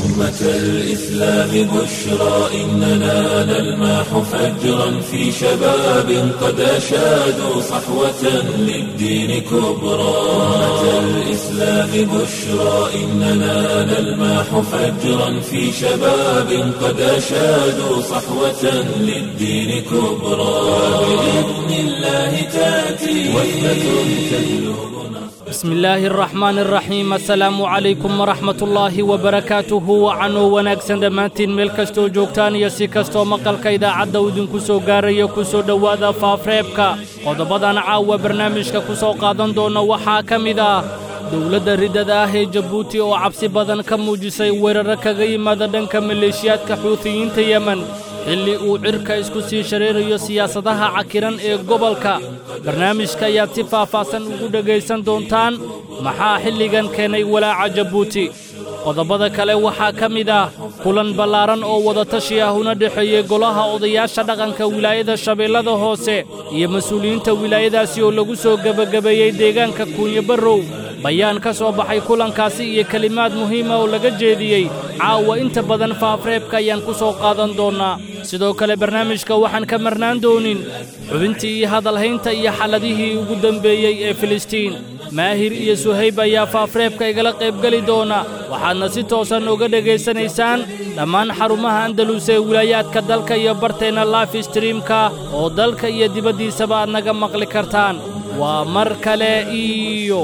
أمة الإسلام بشرى إننا نلمح فجرا في شباب قد أشادوا صحوة للدين كبرى أمة الإسلام بشرى إننا نلمح فجرا في شباب قد أشادوا صحوة للدين كبرى بإذن الله تأتي وثبة تجلب. بسم الله الرحمن الرحيم. السلام عليكم ورحمة الله وبركاته. وعنو وناكسن دمانتين ملكستو جوكتان يسيكستو مقالك إذا عدو دين كسو غاري كسو دوادا فافريبكا قدبادان عاوة برنامجك كسو قادن دون وحاكم إذا دولة ردada ah ee Djibouti oo cabsi badan ka muujisay weerar kaga yimaada dhanka maleeshiyaadka Xuuthiyiinta Yemen xilli uu cirka isku sii shareerayo siyaasadaha cakiran ee gobolka. barnaamijka ayaa si faahfaahsan ugu dhageysan doontaan maxaa xilligan keenay walaaca Djibouti. qodobada kale waxaa ka mid ah kulan ballaaran oo wada tashi ah una dhaxeeyay golaha odayaasha dhaqanka wilaayada Shabeellada Hoose iyo mas'uuliyiinta wilaayadaasi oo lagu soo gabagabeeyay deegaanka Kunya Barrow. bayaan ka soo baxay kulankaasi iyo kalimaad muhiim ah oo laga jeediyay caawa inta badan faafreebka ayaan ku soo qaadan doonaa. sidoo kale barnaamijka waxaan ka marnaan doonin xubintii hadalhaynta iyo xaladihii ugu dambeeyay ee Filistiin. maahir iyo Suhayb ayaa faafreebka igala qayb gali doona. waxaadna si toosan uga dhageysanaysaan dhammaan xarumaha Andalus ee wilaayaadka dalka iyo barteena live streamka oo dalka iyo dibaddiisaba aad naga maqli kartaan. waa mar kale iyo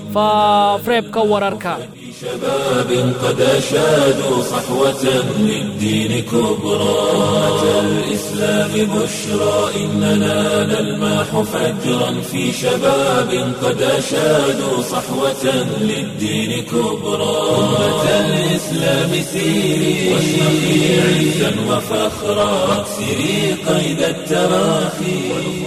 فافريبكا وراركا شباب قد أشادوا صحوة للدين كبرى أمة الإسلام بشرى إننا نلمح فجرا في شباب قد أشادوا صحوة للدين كبرى أمة الإسلام سيري واشرقي عزا وفخرا واكسري قيد التراخي.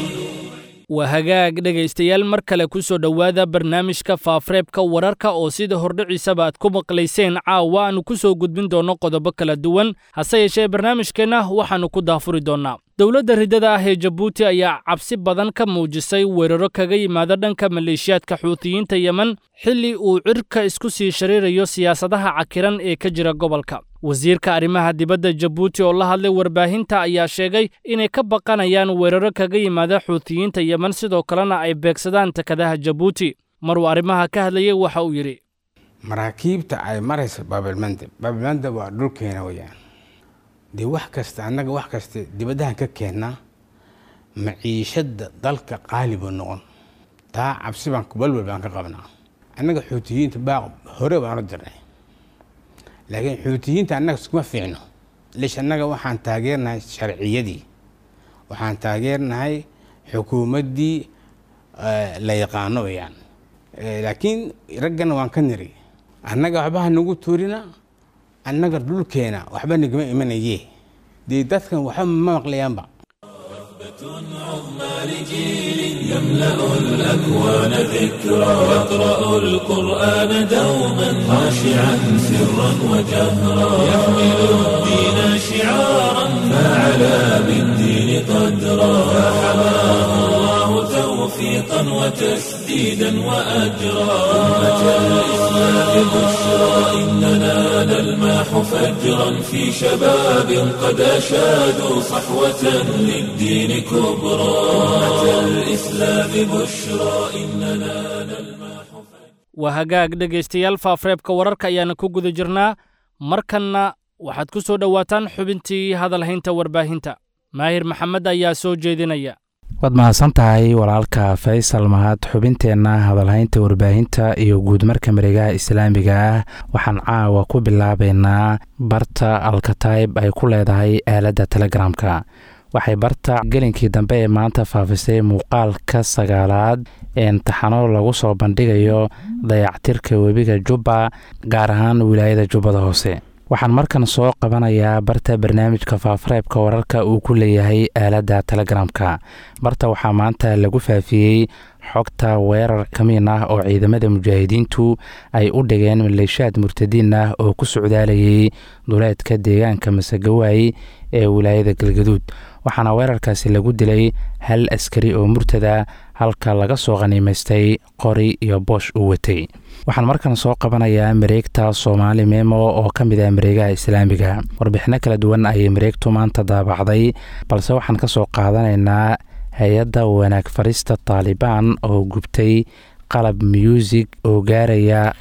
وهجاج dhageystayaal mar kale ku soo dhawaada barnaamijka faafreebka wararka oo sida hordhiciisaba aad ku maqlayseen caawa aanu ku soo gudbin doono qodobo kala duwan. hase yeeshee barnaamijkeena waxaanu ku daafuri doonaa dowladda ridada ah ee Djibouti ayaa cabsi badan ka muujisay weeraro kaga yimaada dhanka maleeshiyaadka Xuuthiyiinta Yemen xilli uu cirka isku sii shareerayo siyaasadaha cakiran ee ka jira gobolka. wasiirka arrimaha dibadda Djibouti oo la hadlay warbaahinta ayaa sheegay inay ka baqanayaan weeraro kaga yimaada Xuuthiyiinta Yemen sidoo kalena ay beegsadaan takadaha Djibouti. maruu arrimaha ka hadlayay waxa uu yiri maraakiibta ay marayso Baabilmandab waa dhulkeena weeyaan. dee wax kasta annaga wax kasta dibadahan ka keenna maciishada dalka qaaliba noqon taa cabsi baan balwal baan ka qabnaa. annaga Xuuthiyiinta baaq hore baan u dirnay laakiin Xuuthiyiinta annaga iskuma fiicno. leesh annaga waxaan taageernahay sharciyadii waxaan taageernahay xukuumaddii la yaqaano weeyaan. laakiin raggana waan ka niri annaga waxba nagu tuurina annaga dhulkeena waxba nagama imanayee dee dadkan waxa ma maqlayaanba. عظمى لجيل يملأ الأكوان ذكرى يقرأ القرآن دوما خاشعا سرا وجهرا يحمل الدين شعارا فعلى بالدين قدرا فحماه الله توفيقا وتسديدا وأجرا أمة الإسلام بشرى إننا نلمح فجرا في شباب قد أشادوا صحوة للدين كبرى أمة الإسلام بشرى إننا نلمح. وهجاج dhageystayaal faafreebka wararka ayaana ku guda jirnaa. markanna waxaad ku soo dhawaataan xubintii hadalhaynta warbaahinta. maahir maxamed ayaa soo jeedinaya. waad mahadsantahay walaalka Faysal Mahad. xubinteenna hadalhaynta warbaahinta iyo guud marka mareegaha islaamiga ah waxaan caawa ku bilaabeynaa barta Al-Kataib ay ku leedahay aaladda Telegramka. waxay barta gelinkii dambe ee maanta faafisay muuqaalka 9aad ee imtixaano lagu soo bandhigayo dayactirka webiga Jubba gaar ahaan wilaayada Jubbada Hoose. waxaan markan soo qabanayaa barta barnaamijka faafreebka wararka uu ku leeyahay aaladda Telegramka. barta waxaa maanta lagu faafiyey xogta weerar kamiin ah oo ciidamada mujaahidiintu ay u dhigeen maleeshiyaad murtadiin ah oo ku socdaalayay duleedka deegaanka Masagawaay ee wilaayada Galgaduud. waxaana weerarkaasi lagu dilay hal askari oo murtada halka laga soo qaniimaystay qori iyo boosh uu watay. waxaan markan soo qabanayaa mareegta Soomaali Memo oo ka mid ah mareegaha islaamiga. warbixino kala duwan ayay mareegtu maanta daabacday, balse waxaan ka soo qaadanaynaa hay-adda wanaag farista Taliban oo gubtay qalab music oo gaaraya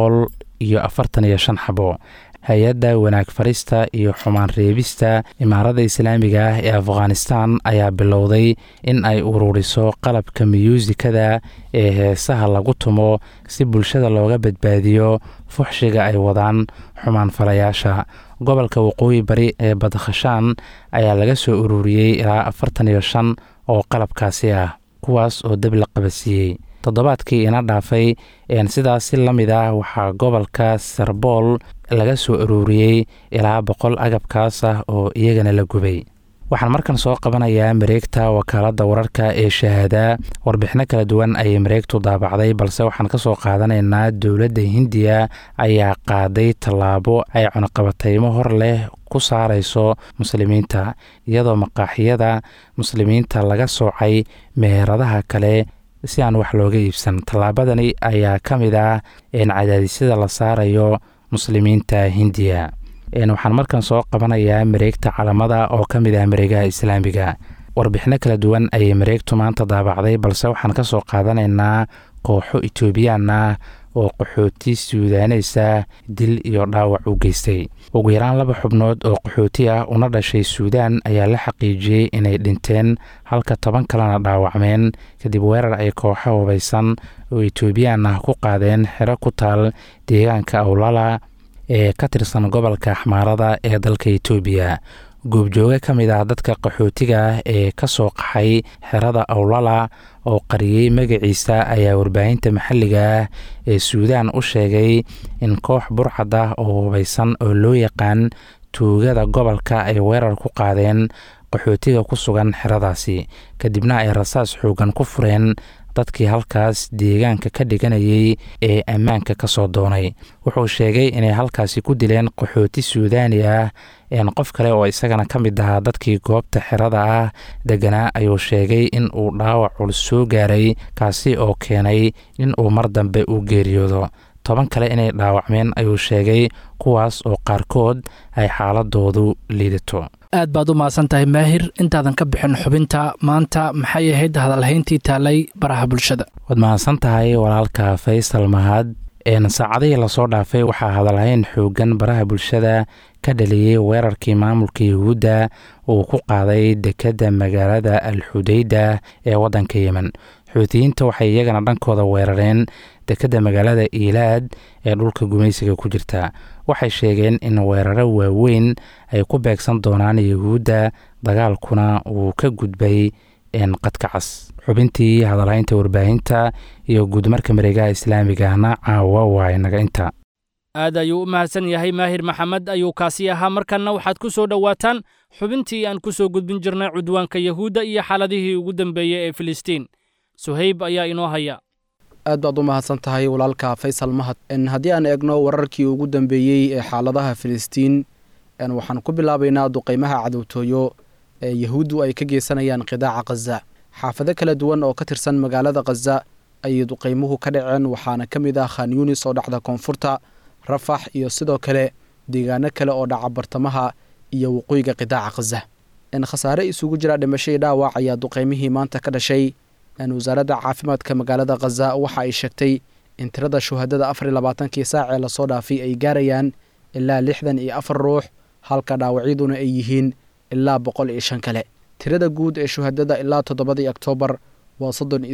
145 xabo. hay-adda wanaag farista iyo xumaan reebista imaaradda islaamiga ah ee Afghanistan ayaa bilowday in ay ururiso qalabka musikada ee heesaha lagu tumo si bulshada looga badbaadiyo fuxshiga ay wadaan xumaan falayaasha. gobolka waqooyi bari ee Badakhshaan ayaa laga soo ururiyey ilaa 45 oo qalabkaasi ah, kuwaas oo dab la qabasiiyey toddobaadkii ina dhaafay. sidaas si la mid ah waxaa gobolka Sarbool laga soo ururiyey ilaa 100 agabkaas ah oo iyagana la gubay. waxaan markan soo qabanayaa mareegta wakaaladda wararka ee Shahaada. warbixino kala duwan ayay mareegtu daabacday, balse waxaan ka soo qaadanaynaa dowladda Hindiya ayaa qaaday tallaabo ay cunaqabataymo hor leh ku saarayso muslimiinta, iyadoo maqaaxiyada muslimiinta laga soocay meheradaha kale si aan wax looga iibsan. tallaabadani ayaa ka mid ah cadaadisyada la saarayo muslimiinta Hindiya. waxaan markan soo qabanayaa mareegta calamada oo ka mid ah mareegaha islaamiga. warbixino kala duwan ayay mareegtu maanta daabacday, balse waxaan ka soo qaadanaynaa kooxo Itoobiyaan ah oo qaxooti Suudaaneysa dil iyo dhaawac u geystay. ugu yaraan 2 xubnood oo qaxooti ah una dhashay Suudaan ayaa la xaqiijiyey inay dhinteen, halka 10 kalena dhaawacmeen kadib weerar ay kooxo hubaysan oo Itoobiyaan ah ku qaadeen xero ku taal deegaanka Awlala ee ka tirsan gobolka Axmaarada ee dalka Itoobiya. goobjooge ka mid ah dadka qaxootiga ah ee ka soo qaxay xerada Awlala oo qariyey magaciisa ayaa warbaahinta maxalliga ah ee Suudaan u sheegay in koox burcad ah oo hubaysan oo loo yaqaan tuugada gobolka ay weerar ku qaadeen qaxootiga ku sugan xeradaasi, kadibna ay rasaas xoogan ku fureen dadkii halkaas deegaanka ka dhiganayay ee ammaanka ka soo doonay. wuxuu sheegay inay halkaasi ku dileen qaxooti Suudaani ah. qof kale oo isagana ka mid ahaa dadkii goobta xerada ah deganaa ayuu sheegay in uu dhaawac culus soo gaaray, kaasi oo keenay in uu mar dambe u geeriyoodo. 10 kale inay dhaawacmeen ayuu sheegay, kuwaas oo qaarkood ay xaaladoodu liidato. aad baad u mahadsan tahay Maahir. intaadan ka bixin xubinta maanta, maxay ahayd hadalhayntii taalay baraha bulshada? waad mahadsan tahay walaalka Faysal Mahad. saacadihii lasoo dhaafay waxaa hadalhayn xoogan baraha bulshada ka dhaliyey weerarkii maamulka Yuhuudda uu ku qaaday dekedda magaalada Al-Xudayda ee waddanka Yemen. xuutiyiinta waxay iyagana dhankooda weerareen dekedda magaalada Ilaad ee dhulka gumaysiga ku jirta. waxay sheegeen in weeraro waaweyn ay ku beegsan doonaan Yuhuudda, dagaalkuna uu ka gudbay qadka cas. xubintii hadalhaynta warbaahinta iyo guudmarka mareegaha islaamigana caawa waa inaga inta. aad ayuu u mahadsan yahay Maahir Maxamed ayuu kaasi ahaa. markanna waxaad ku soo dhowaataan xubintii aan ku soo gudbin jirnay cudwaanka Yahuudda iyo xaaladihii ugu dambeeyey ee Filistiin. Suhayb ayaa inoo haya. aad baad u mahadsan tahay walaalka Faysal Mahad. haddii aan eegno wararkii ugu dambeeyey ee xaaladaha Filistiin, waxaan ku bilaabaynaa duqeymaha cadowtooyo ee Yahuuddu ay ka geysanayaan qidaaca Gaza. xaafado kala duwan oo ka tirsan magaalada Gaza ayay duqeymuhu ka dhaceen, waxaana ka mid ah Khan Yunis oo dhacda koonfurta, Rafax iyo sidoo kale deegaano kale oo dhaca bartamaha iyo waqooyiga qidaaca Gaza. khasaare isugu jira dhimasho iyo dhaawac ayaa duqeymihii maanta ka dhashay. wasaaradda caafimaadka magaalada Gaza waxa ay sheegtay in tirada shuhadada 24 saac ee lasoo dhaafay ay gaarayaan ilaa 64 ruux, halka dhaawacyaduna ay yihiin ilaa 105 kale. tirada guud ee shuhadada ilaa 7 Oktoobar waa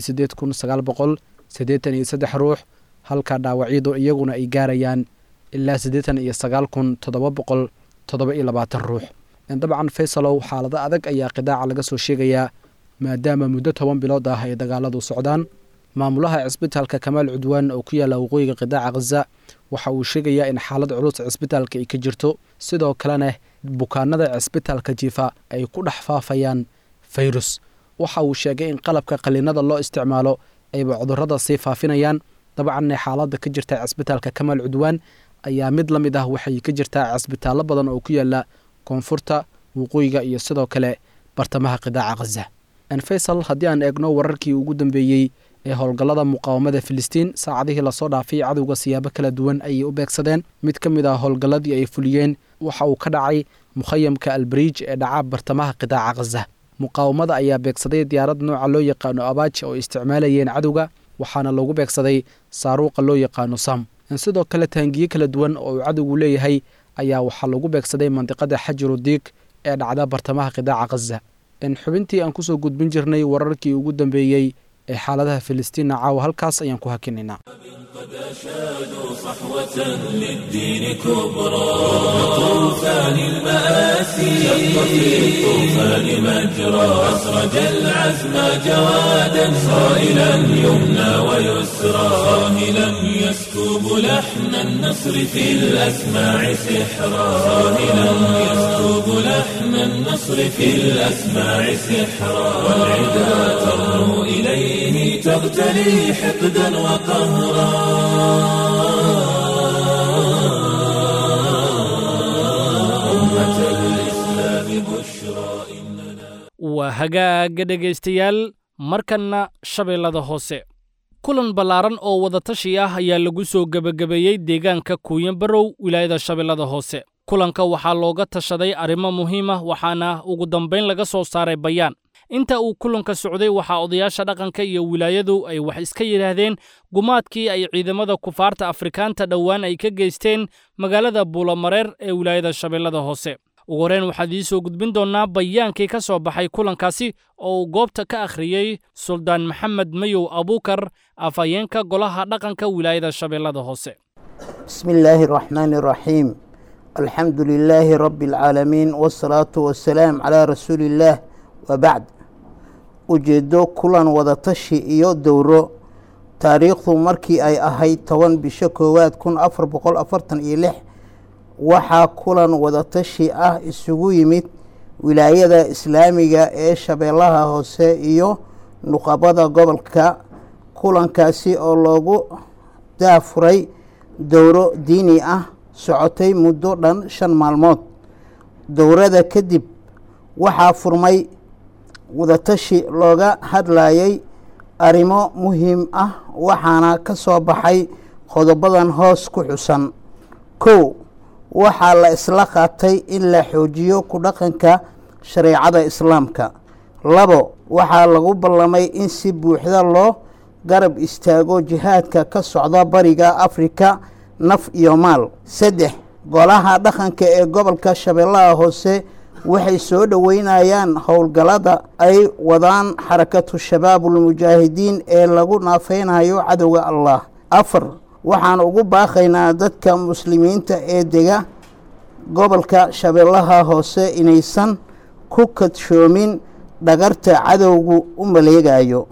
38983 ruux, halka dhaawacyadu iyaguna ay gaarayaan ilaa 89727 ruux. dabcan Faysalow, xaalado adag ayaa qidaaca laga soo sheegayaa maadaama muddo 10 bilood ah ay dagaaladu socdaan. maamulaha cisbitaalka Kamaal Cudwaan oo ku yaala waqooyiga qidaaca Gaza waxa uu sheegayaa in xaalad culus cisbitaalka ay ka jirto, sidoo kalena bukaanada cisbitaalka jiifa ay ku dhex faafayaan fayrus. waxa uu sheegay in qalabka qaliinada loo isticmaalo ayba cudurrada sii faafinayaan. dabcan xaaladda ka jirta cisbitaalka Kamaal Cudwaan ayaa mid la mid ah waxay ka jirtaa cisbitaallo badan oo ku yaala koonfurta, waqooyiga iyo sidoo kale bartamaha qidaaca Gaza. faysal haddii aan eegno wararkii ugu dambeeyey ee howlgallada muqaawamada filistiin saacadihii lasoo dhaafay cadowga siyaabo kala duwan ayay u beegsadeen mid ka mid ah howlgalladii ay fuliyeen waxa uu ka dhacay mukhayamka albriij ee dhaca bartamaha qidaaca khaza muqaawamada ayaa beegsaday diyaarad nooca loo yaqaano abaaji oo isticmaalayeen cadowga waxaana lagu beegsaday saaruuqa loo yaqaano sam sidoo kale taangiye kala duwan oo uu cadowgu leeyahay ayaa waxaa lagu beegsaday mandiqada xajirudiig ee dhacda bartamaha qidaaca khaza xubintii aan kusoo gudbin jirnay wararkii ugu dambeeyey ee xaaladaha filistiinna caawa halkaas ayaan ku hakinaynaa قد أشادوا صحوة للدين كبرى طوفان المآسي شق في الطوفان مجرى أسرج العزم جوادا صائلا يمنى ويسرى صاهلا يسكب لحن النصر في الأسماع سحرا صاهلا يسكب لحن النصر في الأسماع سحرا والعدا ترنو إليه تغتلي حقدا وقهرا waa hagaaga dhegaystayaal markanna shabeellada hoose kulan ballaaran oo wadatashi ah ayaa lagu soo gebagabeeyey deegaanka kuuyanbarow wilaayada shabeellada hoose kulanka waxaa looga tashaday arrimo muhiim ah waxaana ugu dambayn laga soo saaray bayaan inta uu kulanka socday waxaa odayaasha dhaqanka iyo wilaayadu ay wax iska yidhaahdeen gumaadkii ay ciidamada kufaarta afrikaanta dhowaan ay ka geysteen magaalada buulamareer ee wilaayada shabeellada hoose ugu horeen waxaad ii soo gudbin doonnaa bayaankii ka soo baxay kulankaasi oo uu goobta ka akhriyey suldaan maxamed mayow abuukar afhayeenka golaha dhaqanka wilaayada shabeellada hoose bismi illaahi araxmaani araxiim alxamdu lilaahi rabbi alcaalamiin waasalaatu wassalaam calaa rasuuliillaah wabacd ujeeddo kulan wadatashi iyo dowro taariikhdu markii ay ahayd 10 bisha 1 1446 waxaa kulan wadatashi ah isugu yimid wilaayada islaamiga ee shabeellaha hoose iyo nuqabada gobolka kulankaasi oo loogu daafuray dowro diini ah socotay muddo dhan 5 maalmood dowrada kadib waxaa furmay wadatashi looga hadlayay arrimo muhiim ah waxaana ka soo baxay qodobadan hoos ku xusan 1 waxaa la isla qaatay in la xoojiyo ku dhaqanka shareecada islaamka 2 waxaa lagu ballamay in si buuxda loo garab istaago jihaadka ka socda bariga afrika naf iyo maal 3 golaha dhaqanka ee gobolka shabeellaha hoose waxay soo dhoweynayaan howlgallada ay wadaan xarakatu shabaabulmujaahidiin ee lagu naafeynayo cadowga allah 4 waxaan ugu baaqaynaa dadka muslimiinta ee dega gobolka shabeellaha hoose inaysan ku kadshoomin dhagarta cadowgu u maleegayo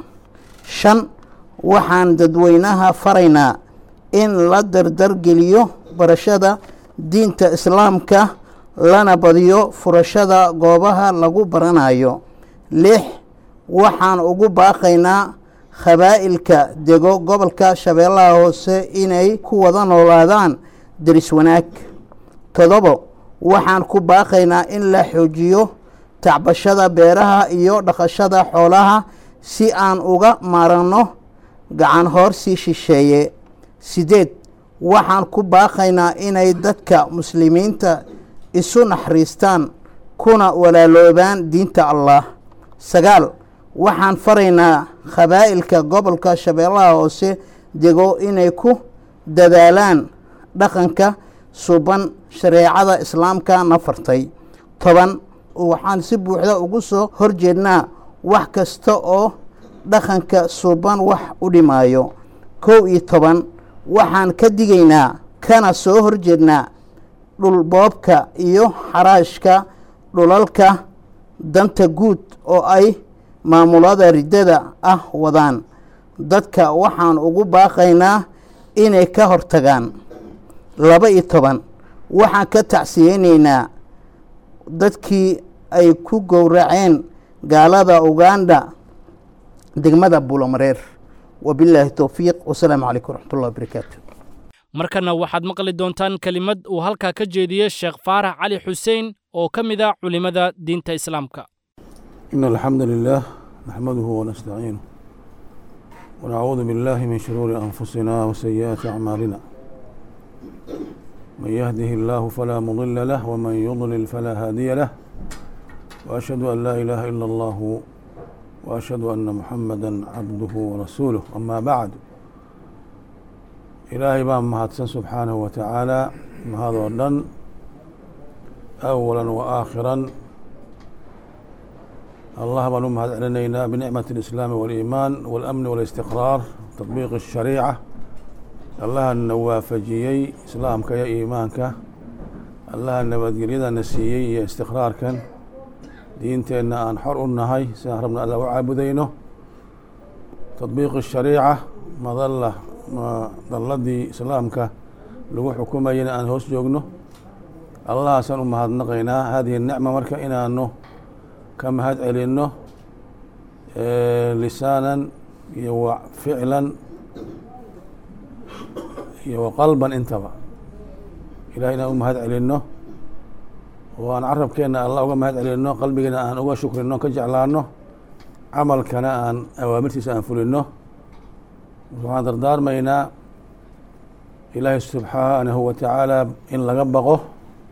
5 waxaan dadweynaha faraynaa in la dardargeliyo barashada diinta islaamka lana badiyo furashada goobaha lagu baranayo 6 waxaan ugu baaqaynaa khabaa'ilka dego gobolka shabeellaha hoose inay ku wada noolaadaan deris wanaag 7 waxaan ku baaqaynaa in la xoojiyo tacbashada beeraha iyo dhaqashada xoolaha si aan uga maaranno gacan hoorsi shisheeye 8 waxaan ku baaqaynaa inay dadka muslimiinta isu naxariistaan kuna walaaloobaan diinta allah 9 waxaan faraynaa khabaa'ilka gobolka shabeellaha hoose dego inay ku dadaalaan dhaqanka suban shareecada islaamka nafartay 10 waxaan si buuxda ugu soo horjeednaa wax kasta oo dhaqanka suban wax u dhimaayo 11 waxaan ka digaynaa kana soo horjeednaa dhulboobka iyo xaraashka dhulalka danta guud oo ay maamulada riddada ah wadaan dadka waxaan ugu baaqaynaa inay ka hortagaan 12 waxaan ka tacsiyeynaynaa dadkii ay ku gowraceen gaalada uganda degmada buulamareer wabilaahi towfiiq wasalaamu calaykum waraxmatullahi wabarakaatu markana waxaad maqli doontaan kelimad uu halkaa ka jeediyey sheekh faarax cali xuseen oo ka mid ah culimmada diinta islaamka إن الحمد لله نحمده ونستعينه ونعوذ بالله من شرور أنفسنا وسيئات أعمالنا من يهده الله فلا مضل له ومن يضلل فلا هادي له وأشهد أن لا إله إلا الله وأشهد أن محمدا عبده ورسوله أما بعد إلهي بان مهاتسن سبحانه وتعالى هذا ودن أولا وآخرا الله بان مهات علينا بنعمة الإسلام والإيمان والأمن والاستقرار تطبيق الشريعة الله النوافجيي إسلامك يا إيمانك الله النبذيريدا نسيي يا استقرارك دينتنا أن حر النهي سهربنا الله وعابدينه تطبيق الشريعة مظلة ما ضلدي إسلامك لو حكومينا أن هوس جوجنه الله سن أمهات نقينا هذه النعمة مركا إنا أنه كم هاد علينه لسانا وفعلا وقلبا انتبه إلهنا أمهات علينه وأن عرب كنا الله أمهات علينه قلبنا أن أقوى شكر إنه كجعلانه عمل كنا أن أوامرتي سأنفلنه وعن دردار مينا إلهي سبحانه وتعالى إن لقبقه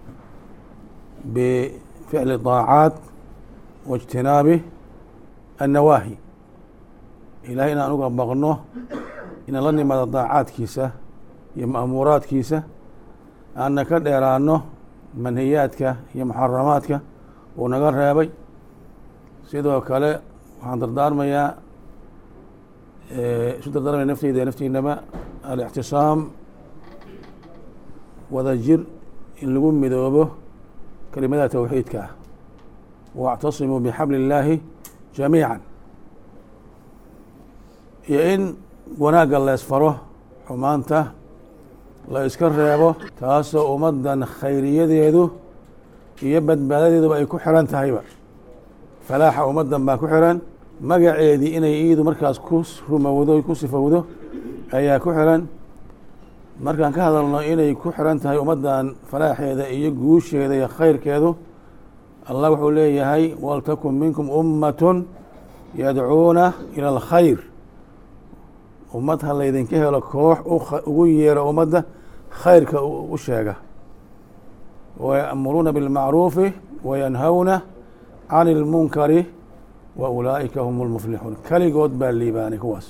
بفعل طاعات واجتناب النواهي إلهينا أن لقبقنه إن لني ماذا طاعات كيسة يا مأمورات كيسة أنك ديرانه منهياتك يا محرماتك ونقر هابي سيدو كلا وعن دردار ميا شو تقدر من نفتي إذا نفتي إنما الاعتصام وذجر اللي قوم بدوبه كلمات توحيدك واعتصموا بحبل الله جميعا يا إن وناق الله يسفره حمانته لا يسكر ريبه تاسو أمدا خيرية يدو يبد بلده بأي كحران تهيبا فلاح أمدا ما كحران magaceedii inay iidu markaas ku rumowdo ku sifowdo ayaa ku xiran markaan ka hadalno inay ku xiran tahay ummaddan falaaxeeda iyo guusheeda iyo khayrkeedu allah wuxuu leeyahay waltakun minkum ummatun yadcuuna ila alkhayr ummad ha laydinka helo koox ugu yeero ummadda khayrka u sheega wayamuruuna bilmacruufi wayanhawna can ilmunkari وأولئك هم المفلحون كليقود بالليباني كواس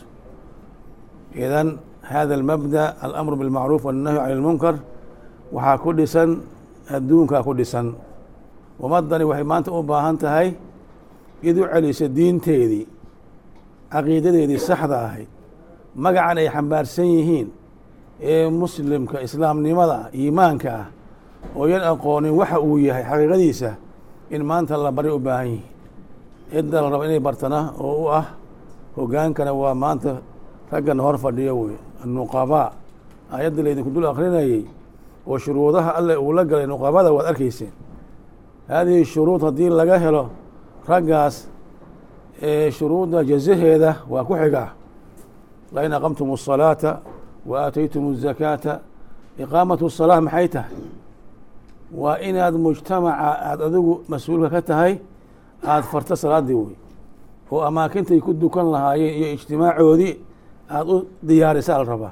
إذن هذا المبدأ الأمر بالمعروف والنهي عن المنكر وحا كل سن الدون كل سن ومدني وحي ما أنت أباهنت هاي إذو علي سدين تيدي عقيدة دي السحدة هاي مقع أي حنبار سيهين إيه مسلم كإسلام لماذا إيمان كا وينقوني وحقوية حقيقة ديسة إن ما أنت الله بريء باهي cidda la rabo inay bartana oo u ah hogaankana waa maanta raggan hor fadhiyo wey nuqabaa ayadda laydinku dul akrinayay oo shuruudaha alle uu la galay nuqabada waad arkayseen haadihi shuruud haddii laga helo raggaas shuruudda jazaheeda waa ku xigaa lain aqamtum الصalaata wa aataytum الzakaata iqaamatu الصalaa maxay tahay waa inaad mujtamaca aada adigu mas-uulka ka tahay aada farta salaadii wey oo amaakintay ku dukan lahaayeen iyo ijtimaacoodii aada u diyaarisaa la rabaa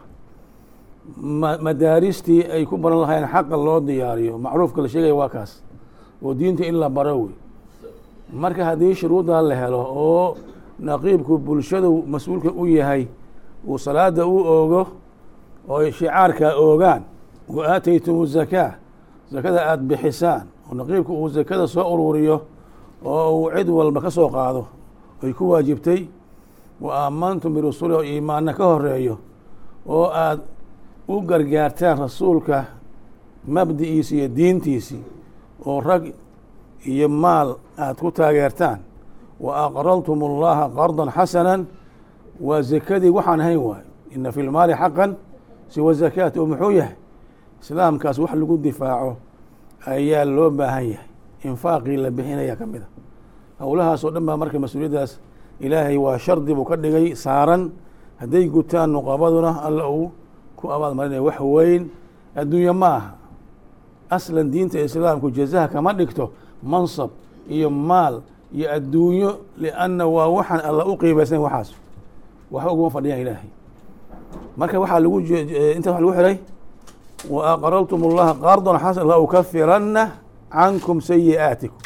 madaaristii ay ku baran lahaayeen xaqa loo diyaariyo macruufka la sheegaya waa kaas oo diinta in la baro wey marka haddii shuruuddaa la helo oo naqiibku bulshadu mas-uulka u yahay uu salaada u oogo oo shicaarkaa oogaan wa aataytum zakaa zakada aada bixisaan oo naqiibku uu zakada soo ururiyo oo uu cid walba ka soo qaado ay ku waajibtay wa aamantum birasuuli oo iimaanna ka horeeyo oo aada u gargaartaan rasuulka mabdi'iisi iyo diintiisii oo rag iyo maal aada ku taageertaan wa aqradtum اllaha qardan xasana waa zakadii waxaan ahayn waayo ina fi lmaali xaqan siwa zakaati oo muxuu yahay islaamkaas wax lagu difaaco ayaa loo baahan yahay infaaqii la bixinaya ka mid a howlahaas oo dhan baa marka mas-uuliyaddaas ilaahay waa shardi buu ka dhigay saaran hadday gutaan nuqabaduna alla uu ku abaal marinaya wax weyn adduunye ma aha aslan diinta islaamku jazaha kama dhigto mansab iyo maal iyo adduunyo lianna waa waxaan alla u qiimaysan waxaas wax uguma fadhiyaan ilaahay marka waxaa lagu inta waxa lagu xiray wa aqrartum allaha qardan xasan la ukafiranna cankum sayi'aatikum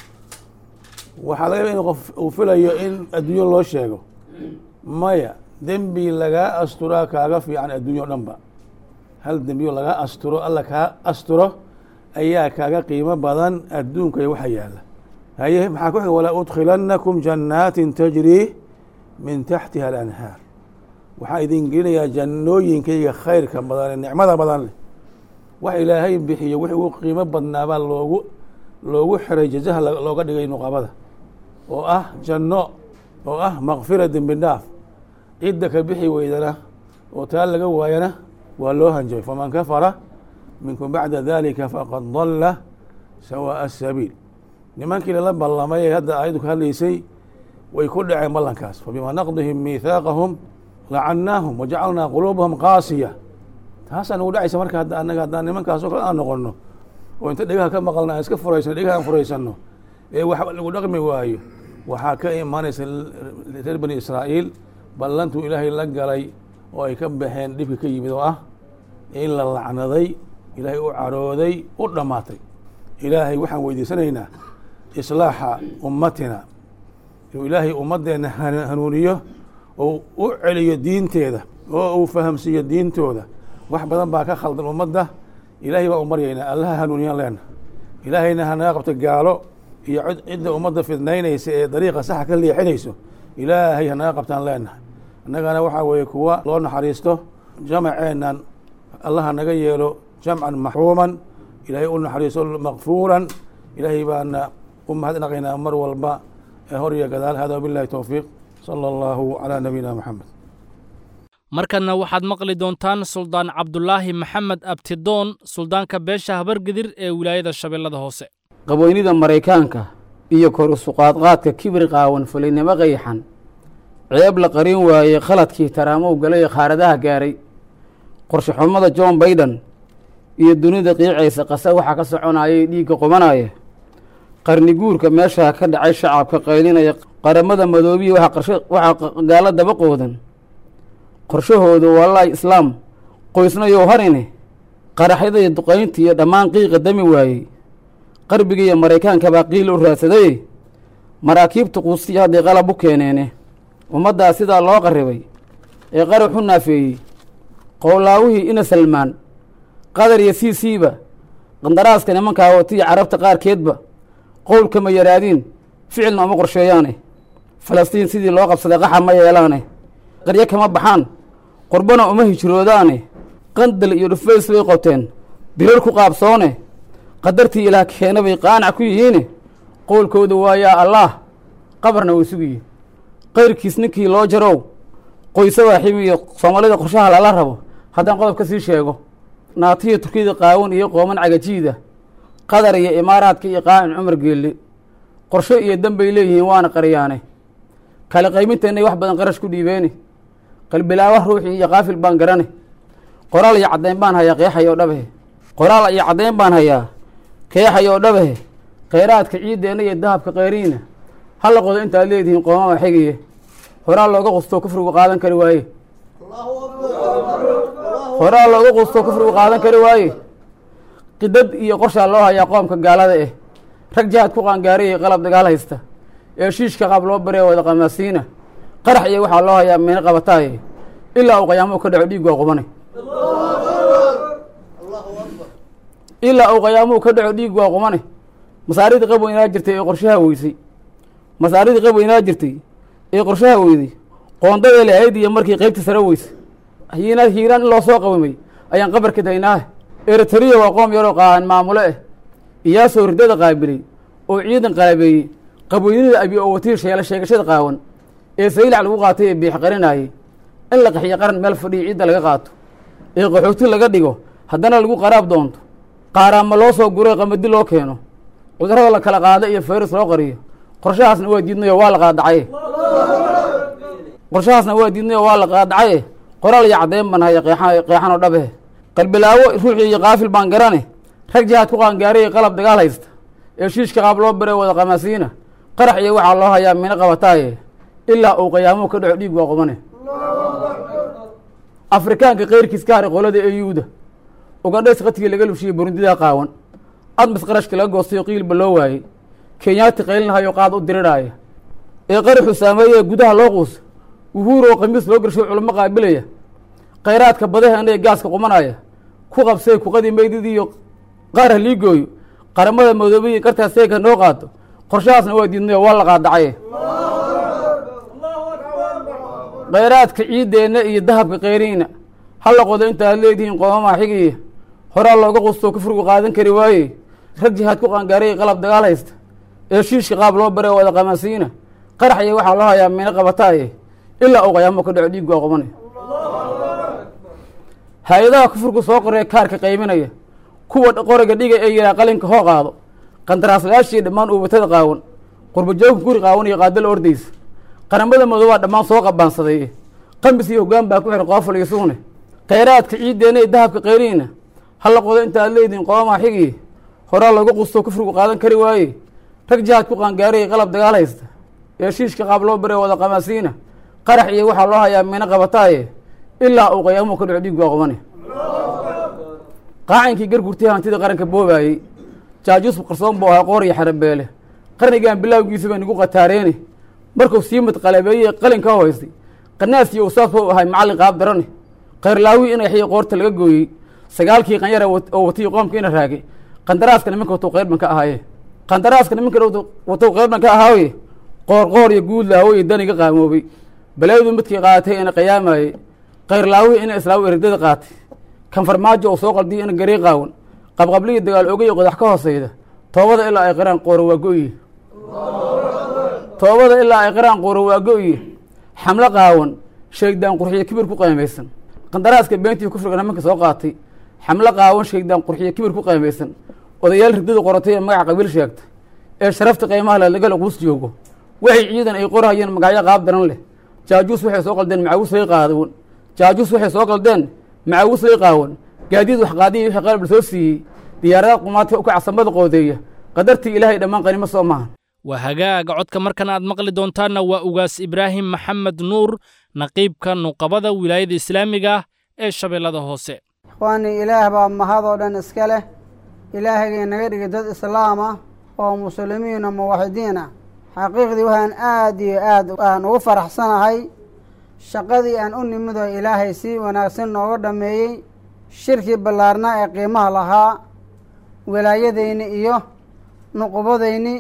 waxaa laga yaaba in qof uu filayo in adduunyo loo sheego maya dembi lagaa asturaa kaaga fiican adduunyo o dhan ba hal dembiyo lagaa asturo alla kaa asturo ayaa kaaga qiimo badan adduunka iyo waxa yaala haye maxaa ku xiga walaa udkhilannakum jannaatin tajrii min taxtiha alanhaar waxaa idin gelinayaa jannooyinkayga khayrka badan ee nicmada badan leh wax ilaahay bixiyo wixii ugu qiimo badnaabaa loogu xiray jazaha looga dhigay nuqabada oo ah janno oo ah makfira dembi dhaaf cidda ka bixi weydana oo taa laga waayana waa loo hanjabay faman kafara minkum bacda dalika faqad dalla sawaaءa asabiil nimankii lala ballamay ee hadda aayaddu ka hadlaysay way ku dhaceen ballankaas fabima naqdihim miithaaqahum lacannaahum wajacalnaa quluubahum qaasiya taasaa nagu dhacaysa marka annaga haddaan nimankaas oo kale aan noqono oo inta dhegaha ka maqalna aan iska furaysano dhegaha aan furaysano ee waxba lagu dhaqmi waayo waxaa ka imaanaysa reer bani israa'iil ballantuu ilaahay la galay oo ay ka baxeen dhibka ka yimid oo ah in la lacnaday ilaahay u carooday u dhammaatay ilaahay waxaan weydiisanaynaa islaaxa ummatina inuu ilaahay ummadeenna hanuuniyo oo u celiyo diinteeda oo uu fahamsiiyo diintooda wax badan baa ka khaldan ummadda ilaahay baa u maryaynaa allaha hanuuniyaan leena ilaahayna hanaga qabta gaalo iyo cidda ummadda fidnaynaysa ee dariiqa saxa ka leexinayso ilaahay hanaga qabtaan leenahay annagana waxaa weeye kuwa loo naxariisto jamaceennan allaha naga yeelo jamcan maxruuman ilaahay u naxariiso makfuuran ilaahay baana u mahadnaqaynaa mar walba ee hor iyo gadaal hada wabillahi towfiiq sala allahu calaa nabiyina moxamed markanna waxaad maqli doontaan suldaan cabdulaahi maxamed abtidoon suldaanka beesha habargidir ee wilaayada shabeellada hoose qaboynida maraykaanka iyo kor usuqaadqaadka kibri qaawan fulinimo qayxan ceeb la qarin waayey khaladkii taraamow galay khaaradaha gaaray qorshe xumada john baiden iyo dunida qiicaysa qase waxaa ka soconayay dhiigga qubanaya qarni guurka meeshaa ka dhacay shacabka qaylinaya qaramada madoobiya waxaa gaalo daba qoodan qorshahoodu wallaahi islaam qoysnayow harine qaraxyada iyo duqaynta iyo dhammaan qiiqa dami waayey qarbiga iyo maraykaanka baa qiil u raadsaday maraakiibta quustiya hadday qalab u keeneene ummaddaa sidaa loo qarribay ee qarax u naafeeyey qowlaawihii ina salmaan qadar iyo siisiiba qandaraaska nimankaa watiya carabta qaarkeedba qowlkama yaraadiin ficilna uma qorsheeyaane falastiin sidii loo qabsaday qaxa ma yeelaane qaryo kama baxaan qurbana uma hijroodaane qandal iyo dhufays bay qoteen dirar ku qaabsoone qadartii ilaah keena bay qaanac ku yihiine qowlkooda waa yaa allaah qabarna way sugiyiin qayrkiis ninkii loo jarow qoyse waaxibi iyo soomaalida qorshaha lala rabo haddaan qodob ka sii sheego naatiya turkiyada qaawan iyo qooman cagajiida qatar iyo imaaraadka iyo qaa'in cumar geelle qorsho iyo danbay leeyihiin waana qariyaane kale qayminteenay wax badan qarash ku dhiibeene qalbilaawa ruuxii iyo qaafil baan garane qoraal iyo caddayn baan hayaa qeexaya oo dhabahe qoraal iyo caddayn baan hayaa qeexaya oo dhabahe kheyraadka ciiddeenna iyo dahabka kheyriina halla qodo intaad leedihiin qoomama xigiye horaa looga qustoo kufrigu qaadan kari waaye horaa looga qustoo kufrigu qaadan kari waaye qidad iyo qorshaa loo hayaa qoomka gaalada eh rag jihaad ku qaangaarayay qalab dagaal haysta ee shiishka qaab loo baree wada qamaasiina qarax iyo waxaa loo hayaa meena qabataaye ilaa uu qayaamuu ka dhaco dhiig waa qubane ilaa uu qayaamuu ka dhaco dhiig waa qumane masaaridii qab weynaa jirtay ee qorshaha weysay masaaridii qab weynaa jirtay ee qorshaha weyday qoondadee lahayd iyo markii qaybta sare weysay hiiraan in loo soo qawimay ayaan qabarka daynaahe eritariya waa qoom yaroo qaahan maamulo ah iyaasoo ridada qaabilay oo ciidan qalabeeyey qabweynida abi oo watiir sheela sheegashada qaawan ee saylac lagu qaatay ee biix qarinaayey in la qaxiyo qaran meel fadhiyo ciidda laga qaato ee qaxooti laga dhigo haddana lagu qaraab doonto qaaraama loo soo guray qamadi loo keeno cudurada la kala qaado iyo fayras loo qariyo qorshahaasna waa diidnayo waa la qaadacaye qorshahaasna waa diidnayo waa la qaadacaye qoraal iyo caddayn baan haya qeexan oo dhabehe qalbilaawo ruuxii iyo qaafil baan garane rag jihaad ku qaangaaray qalab dagaal haysta ee shiishka qaab loo baree wada qamaasiina qarax iyo waxaa loo hayaa mina qabataaye ilaa uu qiyaamuhu ka dhaco dhiig waa qubane afrikaanka keyrkiis ka haray qolada eyuuda ugandhays qatigii laga lubshiyey burundidaa qaawan admis qarashka laga goostayo qiilba loo waayey kenyaati qaylinhayo qaad u dirirhaaya ee qaraxuu saameeyee gudaha loo quusa wuhuur oo khamiis loo gersho culamo qaabilaya khayraadka badaheena ee gaaska qumanaya ku qabsay kuqadii meydadiiyo qaarha liigooyo qaramada madoobiyi kartaas seega noo qaato qorshahaasna waa diidnayo waa la qaadacaye khayraadka ciiddeenna iyo dahabka keyriina halla qodo intaad leedihiin qoomamaha xigiya horaa looga qustoo kufrigu qaadan kari waaye rag jihaad ku qaangaaray qalab dagaal haysta ee shiishka qaab loo bare wada qamasiina qaraxaya waxaa loo hayaa mina qabataaye ilaa uu qayaamo ka dhaco dhiig waa qubane hay-adaha kufurku soo qoree kaarka qayminaya kuwa qoriga dhiga ee yihaa qalinka hoo qaado qandaraaslayaashii dhammaan uubatada qaawan qurbajoogka guri qaawan iyo qaadala ordaysa qaramada madoobaa dhammaan soo qabaansaday qamis iyo hoggaan baa ku xihan qoofal iyo sugne khayraadka ciiddeenna iyo dahabka keyriina halla qodo inta aad leedihiin qoomaha xigiye horaa looga qustoo kufrigu qaadan kari waaye rag jihaad ku qaangaaray qalab dagaal haysta ee shiishka qaab loo bare wada qamasiina qarax iyo waxaa loo hayaa mina qabataaye ilaa uu qiyaamuhu ka dhaco dhiig waa qubane qaacinkii gargurtii hantida qaranka boobaayey jaajuus qarsoon buu ahaa qoor iyo xarabeele qarnigan bilaawgiisa bay nagu qataareene markuu sii mid qalabeeyey qalin ka hoystay qanaasiyo usaas buu ahay macallin qaab darane khayrlaawi in yaxya qoorta laga gooyey sagaalkii qanyara oo watay qoomkiina raagay qandaraaska nimanka watow qeyrban ka ahaaye qandaraaska nimanka watow qeyrban ka ahaaye qoor iyo guud laawoy daniga qaamoobay balaayadu midkii qaadatay ina qiyaamayey khayrlaawi ina islaamu eridada qaatay kan farmaajo oo soo qaldiyo ina garii qaawan qabqabliyi dagaal ogay qodax ka hooseyda toobada ilaa ay qiraan qooro waa go-ye toobada ilaa ay qiraan qooro waa go-ye xamlo qaawan sheegdaan qurxiyo kibir ku qaymaysan qandaraaska beentii kufriga nimanka soo qaatay xamlo qaawan sheegdaan qurxiyo kibir ku qaymaysan odayaal ridada qoratay ee magaca qabiil sheegta ee sharafta qiimaha le lagala quus joogo waxay ciidan ay qorahayeen magacyo qaab daran leh jaajuus waxay soo qaldeen macaawis lay qaawan jaajuus waxay soo qaldeen macaawis lay qaawan gaadiid wax qaadiya wixii qalab la soo siiyey diyaaradaha qumaadka u kacsamada qoodeeya qadartii ilaahay dhammaan qanimo soo maahan waa hagaaga codka markan aad maqli doontaanna waa ugaas ibraahim maxamed nuur naqiibka nuqabada wilaayada islaamiga ah ee shabeellada hoose ikhwaanii ilaah baa mahadoo dhan iska leh ilaahayga inaga dhigay dad islaam ah oo muslimiina muwaxidiin ah xaqiiqdii waxaan aad iyo aad aan ugu faraxsanahay shaqadii aan u nimido ilaahay si wanaagsan nooga dhammeeyey shirkii ballaarnaa ee qiimaha lahaa wilaayadayni iyo nuqubadayni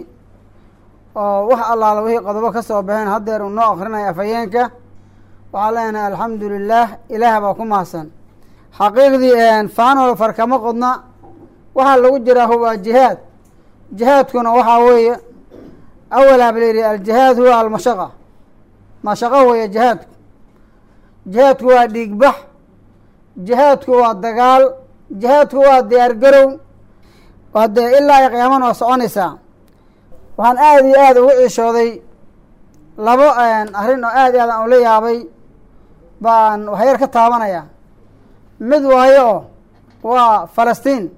oo wax allaala wixii qodobo ka soo baxeen haddeer uu noo akrinaya afhayeenka waxaa leenahay alxamdu lilaah ilaah baa ku mahadsan xaqiiqdii faanol farkama qodna waxaa lagu jiraa huwa jihaad jihaadkuna waxaa weeye awalaa ba layidhi aljihaad huwa almashaqa mashaqo weeye jihaadku jihaadku waa dhiigbax jihaadku waa dagaal jihaadku waa diyaar garow waa dee ilaa ay qiyaamana waa soconaysaa waxaan aada iyo aada ugu ciishooday labo arrin oo aad iyo aad aan ula yaabay baan waxyar ka taabanaya mid waayo oo waa falastiin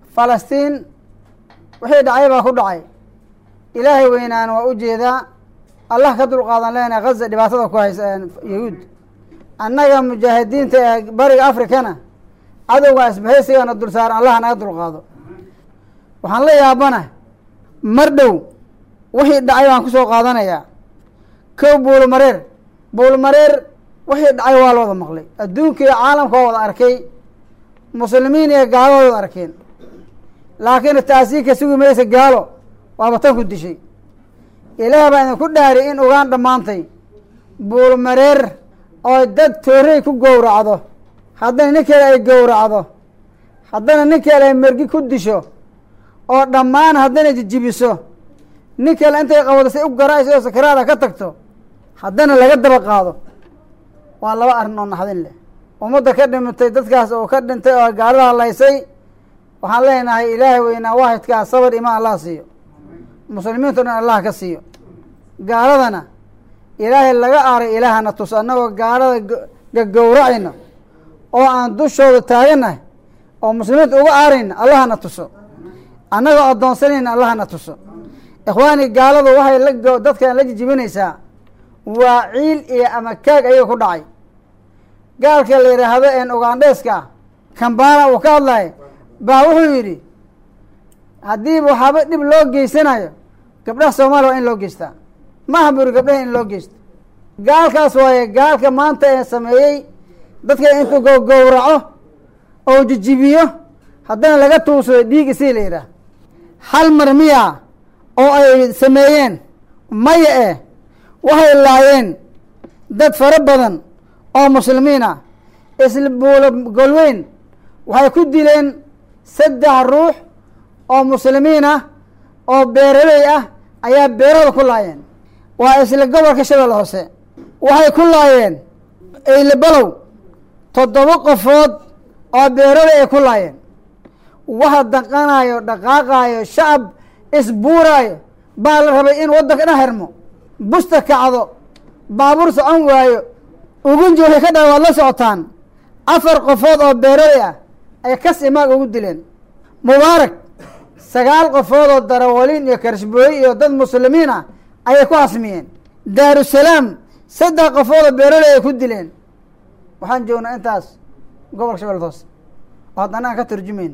wixii dhacay baa ku dhacay ilaahay weynaan waa u jeedaa allah ka dulqaadan leenahay ghaza dhibaatada ku haysa yahuud annaga mujaahidiinta ee bariga afrikana cadowga isbahaysigana dul saaran allah naga dulqaado waxaan la yaabana mar dhow wixii dhacay baan kusoo qaadanayaa kow buulmareer wixii dhacay waa la wada maqlay adduunka iyo caalamka waa wada arkay muslimiin iyo gaalo waa wada arkeen laakiin taasi ka sugi maysa gaalo waaba tan ku dishay ilaah baa idinku dhaari in ugaan dhammaantay buulmareer oo dad toorey ku gowracdo haddana nin kale ay gowracdo haddana nin kale ay mergi ku disho oo dhammaan haddana jijibiso nin kale intay qabado say u garayso oo sakaraada ka tagto haddana laga daba qaado waa laba arrin oo naxdin leh ummadda ka dhimatay dadkaas oo ka dhintay oo gaalada laysay waxaan leenahay ilaahay weynaa waahidkaa sabar imaan allah siiyo muslimiinto dhan allah ka siiyo gaaladana ilaahay laga aaray ilaahana tus annagoo gaalada gagowracayno oo aan dushooda taaganahay oo muslimiinta uga aarayna allahana tuso annagoo addoonsanayna allahana tuso ikhwaani gaaladu waxay dadkan la jijibinaysaa waa ciil iyo ama kaag ayaga ku dhacay. gaalka la yidhaahdo ugandheeska kambana uu ka hadlaya baa wuxuu yidhi haddii waxaaba dhib loo geysanayo gabdhaha soomaaliya waa in loo geystaa, maaha buri gabdhaha in loo geysto. gaalkaas waaye gaalka maanta ee sameeyey dadka intuu gowraco oo jijibiyo haddana laga tuugsado dhiig isii la yidhaah. hal mar miya oo ay sameeyeen maya waxay laayeen dad fara badan oo muslimiin ah. isla buulo golweyn waxay ku dileen 3 ruux oo muslimiin ah oo beeraley ah ayaa beerada ku laayeen. waa isla gobolka Shabeelle Hoose waxay ku laayeen eylebalow 7 qofood oo beeraley ay ku laayeen. waxa dhaqanayo dhaqaaqayo shacab isbuuraayo baa la rabay in waddanka dhan xirmo, busta kacdo, baabuur socon waayo. ugunji waxay ka dhawaad la socotaan 4 qofood oo beeraley ah ay kas imaag ugu dileen. mubaarak 9 qofood oo darawaliin iyo karshbooy iyo dad muslimiin ah ayay ku hasmiyeen. daarusalaam 3 qofood oo beeraley ay ku dileen. waxaan joognaa intaas gobolka Shabeelle Hoose oo haddana aan ka tarjumayn.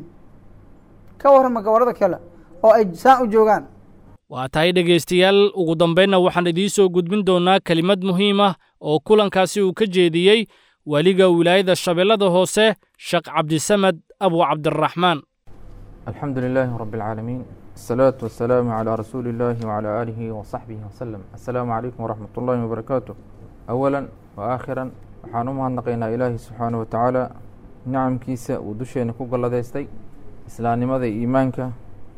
ka warrama gobollada kale oo ay saan u joogaan. waa tahay dhegaystayaal, ugu dambaynna waxaan idiin soo gudbin doonaa kelimad muhiim ah oo kulankaasi uu ka jeediyey waliga wilaayada Shabeellada Hoose Sheekh Cabdisamed Abu Cabdiraxmaan. الحمد لله رب العالمين، الصلاة والسلام على رسول الله وعلى آله وصحبه وسلم. السلام عليكم ورحمة الله وبركاته. أولا وآخرا waxaan u mahadnaqaynaa ilaahi subxaanahu watacaala nicamkiisa uu dusheena ku galladaystay, islaamnimada iyo iimaanka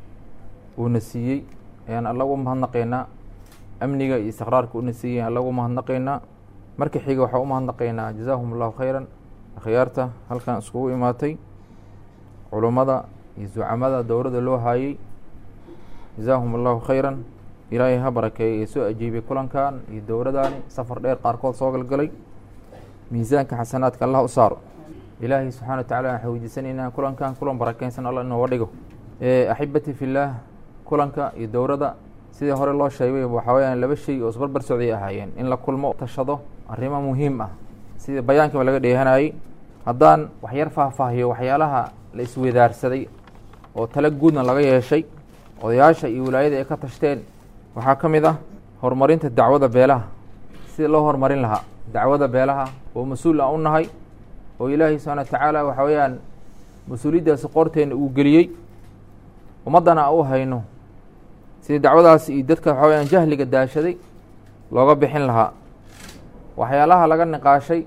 uuna siiyey ayaan alla ugu mahadnaqaynaa. amniga iyo istiqraarka uuna siiyey alla ugu mahadnaqaynaa. marka xiga waxaan u mahadnaqaynaa jazaahum allahu khayran akhyaarta halkan iskugu imaatay, culummada iyo zucamada dowladda loo haayey, jazaahum allahu khayran. ilaahay ha barakeeyey ee soo ajiibay kulankan iyo dowladdaani safar dheer qaarkood soo galgalay. miisaanka xasanaadka allah u saaro. ilaahay subxana watacaala waxaan weydiisanaynaa kulankan kulan barakeysan alla inooga dhigo. axibati fillaah, kulanka iyo dowladda sidii hore loo sheegay waxaa weyaan 2 shay oo isbarbar socday ahaayeen. in la kulmo tashado arrimo muhiim ah sidii bayaankiiba laga dheehanayay. haddaan waxyar faahfaahiyo waxyaalaha la isweydaarsaday oo tala guudna laga yeeshay odayaasha iyo wilaayada ay ka tashteen, waxaa ka mid ah horumarinta dacwada beelaha, sidii loo horumarin lahaa dacwada beelaha oo mas-uul aan u nahay oo ilaahay subxaana watacaala waxaa weyaan mas-uuliyaddaasi qorteena uu geliyey, ummaddana aan u hayno sidii dacwadaasi iyo dadka waxaa weyaan jahliga daashaday looga bixin lahaa. waxyaalaha laga niqaashay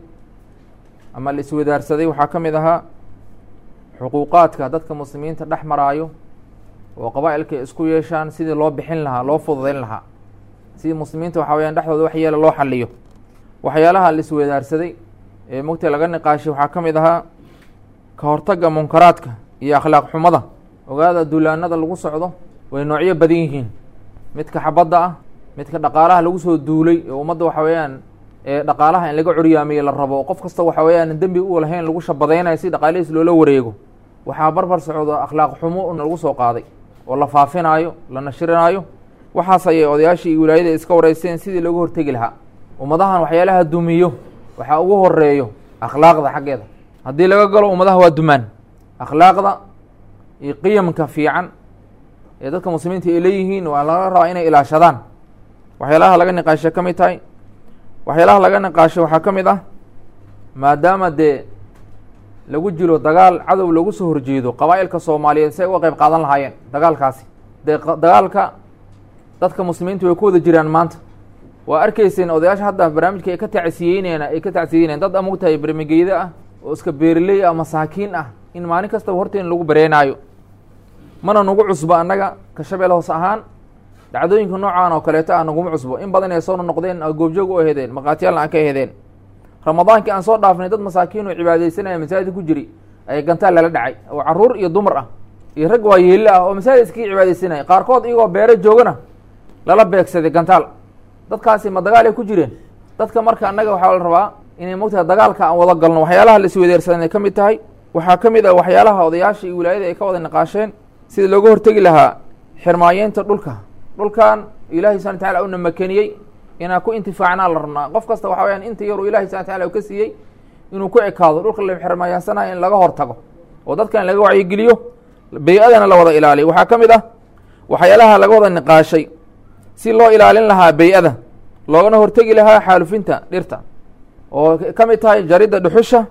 ama la iswadaarsaday waxaa ka mid ahaa xuquuqaadka dadka muslimiinta dhex maraayo oo qabaa'ilka isku yeeshaan sidii loo bixin lahaa, loo fududeyn lahaa, sidii muslimiinta waxaa weyaan dhexdooda wax yeela loo xaliyo. waxyaalaha la iswadaarsaday ee mogta laga niqaashay waxaa ka mid ahaa ka hortagga munkaraadka iyo akhlaaq xumada. ogaada duulaanada lagu socdo way noocyo badan yihiin, midka xabadda ah, midka dhaqaalaha lagu soo duulay ee ummadda waxaa weyaan dhaqaalaha in laga curyaamiyo la rabo, qof kasta waxaa weyaan dembi u lahayn lagu shabadaynayo si dhaqaalihiis loola wareego. waxaa barbar socdo akhlaaq xumo lagu soo qaaday oo la faafinaayo, la nashirinaayo. waxaas ayay odayaashii iyo wilaayada iska wareysteen sidii looga hortegi lahaa. ummadahan waxyaalaha dumiyo waxaa ugu horeeyo akhlaaqda xaggeeda. haddii laga galo ummadaha waa dumaan. akhlaaqda iyo qiyamka fiican ee dadka muslimiinta ay leeyihiin waa laga rabaa inay ilaashadaan. waxyaalaha laga niqaasho ka mid tahay, waxyaalaha laga niqaasho waxaa ka mid ah maadaama dee lagu jiro dagaal cadow lagu soo horjeedo, qabaa'ilka soomaaliyeed si ay uga qayb qaadan lahaayeen dagaalkaasi. dee dagaalka dadka muslimiinta way ku wada jiraan maanta. waa arkayseen odayaasha hadda barnaamijka ay ka tacsiyeynayaan dad amugtahay bermegeyda ah oo iska beerley ah, masaakiin ah, in maalin kastaba horteen lagu bareenaayo. mana nagu cusbo annaga ka Shabeelle Hoose ahaan dhacdooyinka noocaan oo kaleeto ah naguma cusbo. in badan ay soo noqdeen goobjoog u aheedeen, maqaatiyaalna aan ka aheedeen. ramadaankii aan soo dhaafnay dad masaakiin oo cibaadaysanaya masaajid ku jiri ay gantaal lala dhacay oo caruur iyo dumar ah iyo rag waa yeelo ah oo masaajid iskaga cibaadaysanaya, qaarkood iyagoo beero joogana lala beegsaday gantaal. dadkaasi ma dagaal ay ku jireen? dadka marka annaga waxaa la rabaa inay mogtahay dagaalka aan wada galno. waxyaalaha la isweydeersadan ay ka mid tahay. waxaa ka mid ah waxyaalaha odayaasha iyo wilaayada ay ka wada niqaasheen sidii looga hortegi lahaa xirmaayeynta dhulka dhulkan ilaahay subxana watacaala una makaniyey inaan ku intifaacnaa la rabnaa. qof kasta waxa weyaan inta yaruu ilahay subxana wataala uu ka siiyey inuu ku ekaado. dhulka la xirmayaansanayo in laga hortago oo dadkan laga wacyigeliyo, bey-adana la wada ilaaliyo. waxaa ka mid ah waxyaalaha laga wada niqaashay si loo ilaalin lahaa bey-ada, loogana hortegi lahaa xaalufinta dhirta, oo ka mid tahay jaridda dhuxusha,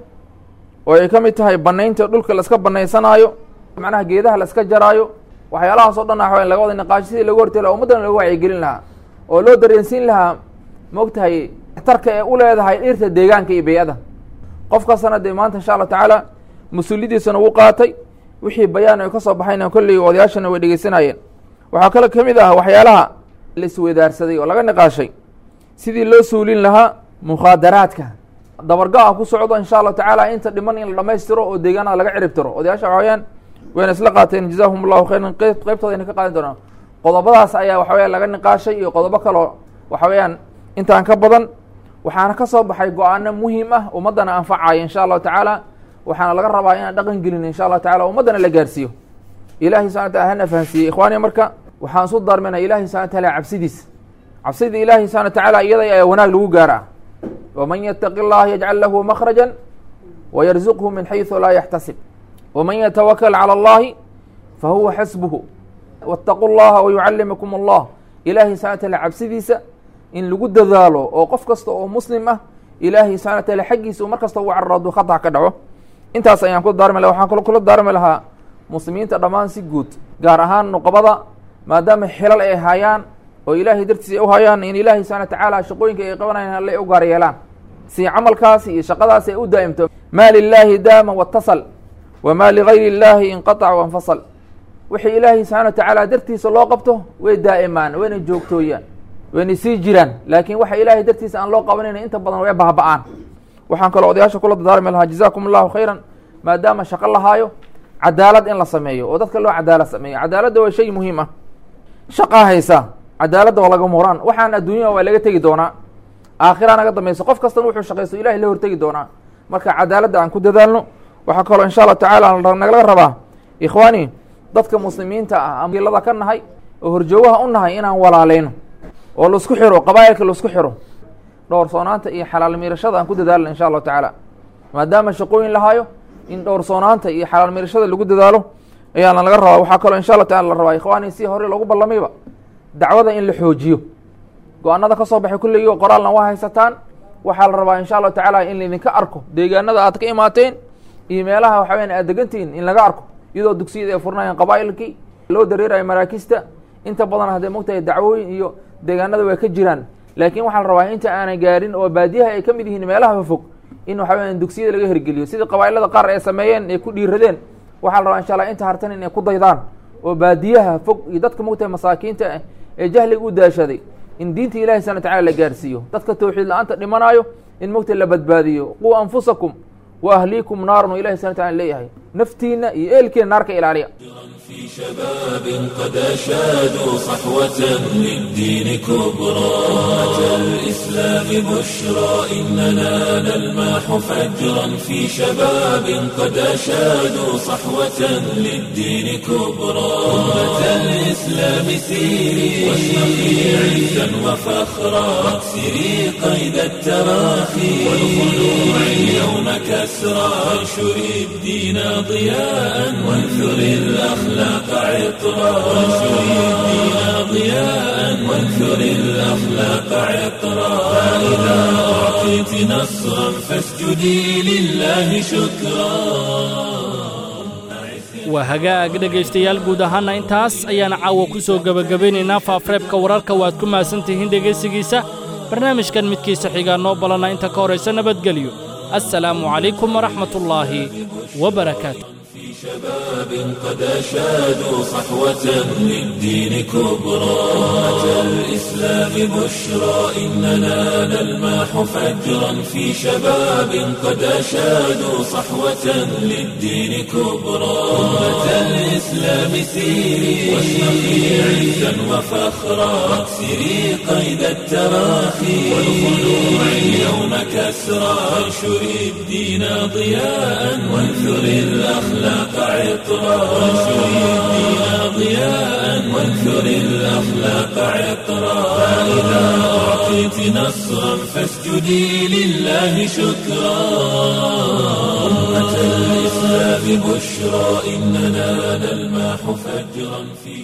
oo ay ka mid tahay banaynta dhulka laska banaysanaayo, macnaha geedaha laska jaraayo. waxyaalahaas oo dhan waxa laga wada niqaashay sidii lagu hortegi laha ummaddana looga wacyigelin lahaa oo loo dareensiin lahaa maogtahay tarka ee u leedahay dhirta deegaanka iyo bey-ada. qof kastana dee maanta insha allahu tacaala mas-uuliyaddiisana wuu qaatay, wixii bayaan ay ka soo baxayna kolley odayaashana way dhegeysanayeen. waxaa kale ka mid ah waxyaalaha la isweydaarsaday oo laga niqaashay sidii loo suulin lahaa mukhaadaraadka dabarga-a ku socdo insha allahu tacaala inta dhiman in la dhamaystiro oo deegaanada laga cirib tiro. odayaasha waxa weyaan wayna isla qaateen jazaahum allahu khayran, qeybtooda ayna ka qaadan doonaan. qodobadaas ayaa waxa weyaan laga niqaashay iyo qodobo kaloo waxa weeyaan intaan ka badan. waxaana ka soo baxay go-aano muhiim ah ummaddana anfacaya insha allahu tacaala. waxaana laga rabaa inaan dhaqan gelin insha allahu tacala ummaddana la gaarsiiyo. ilahay subxana wataala hana fahansiiyey ikhwaani. marka waxaan isu daarmana ilahay subxana wataala cabsidiisa. cabsida ilahay subxana watacaala iyada ayaa wanaag lagu gaaraa. waman yataqi اllaha yajcal lahu makhraja wayarzuqhu min xayثu laa yaxtasib waman yatawakal calى اllahi fahuwa xasbuhu wاtaquu اllaha wayucalimikum allah. ilahay subxana wataala cabsidiisa in lagu dadaalo oo qof kasta oo muslim ah ilaahay subxana wataala xaggiisa mar kasta uu cararo khata ka dhaco. intaas ayaan ku daarmi laha. waxaan kula daarmi lahaa muslimiinta dhammaan si guud, gaar ahaan nuqabada, maadaama xilal ay hayaan oo ilaahay dartiisa ay u hayaan, in ilaahay subxana watacaala shaqooyinka ay qabanayaan alle u gaar yeelaan, si camalkaasi iyo shaqadaasi ay u daa'imto. maa lilaahi daama watasal wamaa ligayri illaahi inqatac wanfasal. wixii ilaahay subxana watacaala dartiisa loo qabto way daa'imaan, wayna joogtooyaan, wayna sii jiraan. laakiin waxa ilaahay dartiisa aan loo qabanayna inta badan way bahba-aan. waxaan kaloo odayaasha kula dadaarmi lahaa jazaakum allahu khayran, maadaama shaqo lahaayo cadaalad in la sameeyo oo dadka loo cadaalad sameeyo. cadaaladda waa shay muhiim ah. shaqaa haysa cadaaladda waa laga muraan. waxaan adduunyada waa laga tegi doonaa, aakhira naga dambayso. qof kastana wuxuu shaqaysto ilahay la hortegi doonaa. marka cadaaladda aan ku dadaalno. waxaa kaloo insha allahu tacaala nagala rabaa ikhwaani dadka muslimiinta ah amilada ka nahay oo horjoogaha u nahay inaan walaaleyno oo laisku xiro, qabaa'ilka laisku xiro, dhowrsoonaanta iyo xalaal miirashada aan ku dadaalno insha allahu tacaala. maadaama shaqooyin lahaayo in dhowrsoonaanta iyo xalaal miirashada lagu dadaalo ayaana laga rabaa. waxaa kaloo insha allahu taala la rabaa ikhwaani si hore loogu ballamayba dacwada in la xoojiyo. go-aanada ka soo baxay kulligii qoraalna waa haysataan. waxaa la rabaa insha allahu tacaala in laydinka arko deegaanada aad ka imaateen iyo meelaha waxa weyan aad degantihiin in laga arko, iyadoo dugsiyada ay furnayaan qabaa'ilkii loo dareerayo maraakista. inta badan hadday mogtahay dacwooyin iyo deegaanada way ka jiraan, laakiin waxaa la rabaa inta aanay gaarin oo baadiyaha ay ka mid yihiin meelaha fog in waxa weyan dugsiyada laga hirgeliyo sidii qabaa'ilada qaar ay sameeyeen ay ku dhiiradeen. waxaa la rabaa insha allah inta hartan inay ku daydaan oo baadiyaha fog iyo dadka mogtahay masaakiinta ah ee jahliga u daashaday in diinta ilahi subxana watacaala la gaarsiiyo. dadka tawxiid la-aanta dhimanaayo in mogtahay la badbaadiyo. quu anfusakum wa ahliikum naaran oo ilahi subxana wataala leeyahay, naftiina iyo eelkiina naarka ilaaliya. في شباب قد أشادوا صحوة للدين كبرى. أمة الإسلام بشرى إننا نلمح فجرا في شباب قد أشادوا صحوة للدين كبرى. أمة الإسلام سيري واشرقي عزا وفخرا واكسري قيد التراخي والخلوع اليوم كسرى. وانشري الدين ضياء وانثري الأخلاق عطرا. وانشري الدين ضياء وانثري الأخلاق عطرا. فإذا أعطيت نصرا فاسجدي لله شكرا. waa hagaag dhegaystayaal guud ahaana intaas ayaan caawa ku soo gebagabaynaynaa faafreebka wararka. waad ku mahadsantihiin dhegaysigiisa. barnaamijkan midkiisa xigaa noo balana inta ka horaysa nabadgelyo. assalaamu calaykum waraxmatullaahi wabarakaatu. شباب قد أشادوا صحوة للدين كبرى. أمة الإسلام بشرى إننا نلمح فجرا في شباب قد أشادوا صحوة للدين كبرى. أمة الإسلام سيري واشرقي عزا وفخرا واكسري قيد التراخي والخلوع اليوم كسرى. وانشري الدين ضياء وانثري الأخلاق الأخلاق عطرا وانشر الدين ضياء وانثر الأخلاق عطرا فإذا أعطيت نصرا فاسجدي لله شكرا أمة الإسلام بشرى إننا نلمح فجرا في